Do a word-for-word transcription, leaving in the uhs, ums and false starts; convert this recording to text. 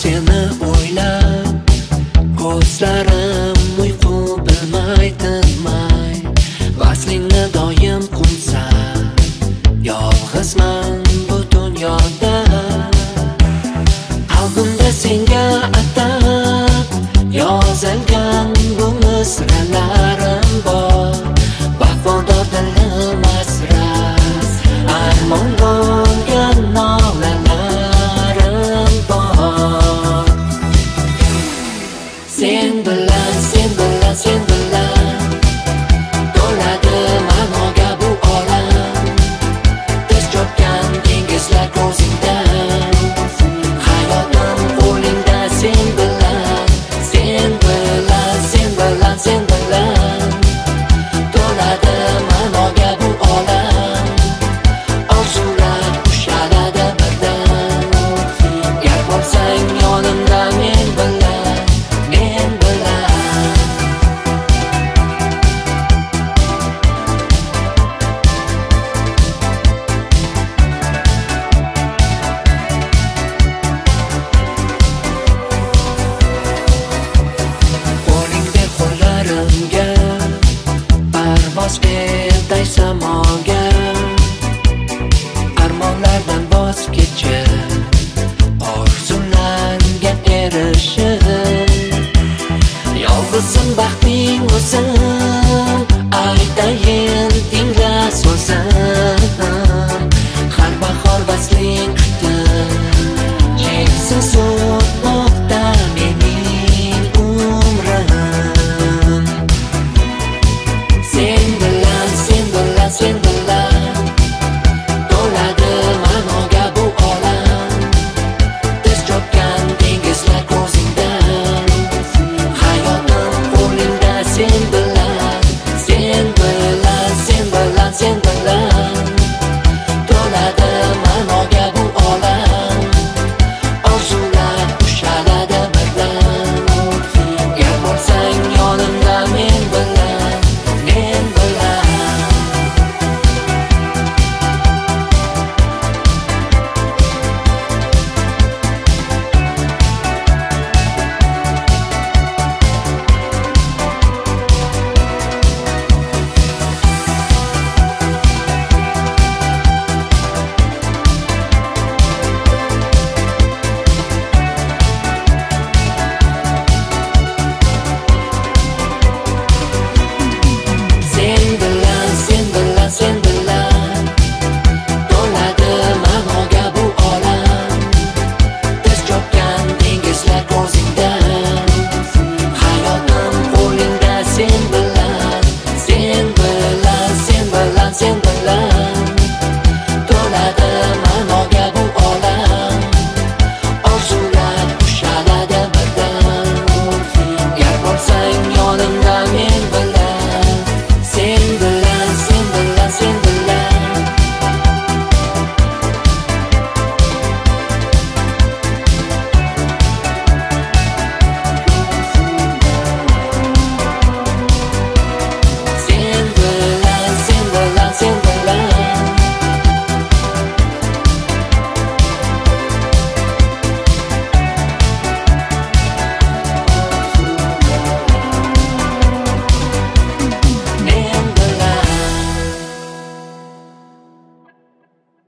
seni o'ylab, ko'zlarim uyqu bilmay tinmay, vaslingni doim qunsa, yolg'izman bu dunyoda. Qalbimda senga atab yozilgan bu misralarim bor, vafodor dilim asrar, armon bo'lgan nolalarim bor. Sen bilan, sen bilan, sen bilan to'ladi ma'noga bu olam. Tiz cho'kkan dengizlar ko'zingdan, hayotim qo'lingda. Sen bilan, sen bilan, sen bilan, sen bilan to'ladi ma'noga bu olam. Orzular ushaladi birdan, gar bo'lsang yonimda men bilan, men bilan. Qo'lingda qo'llarimga parvoz berday samoga, armonlardan voz kechib orzularga erishib, yolg'izim baxting o'zim aytayin tingla so'zim. Har bahor vasling kutib cheksiz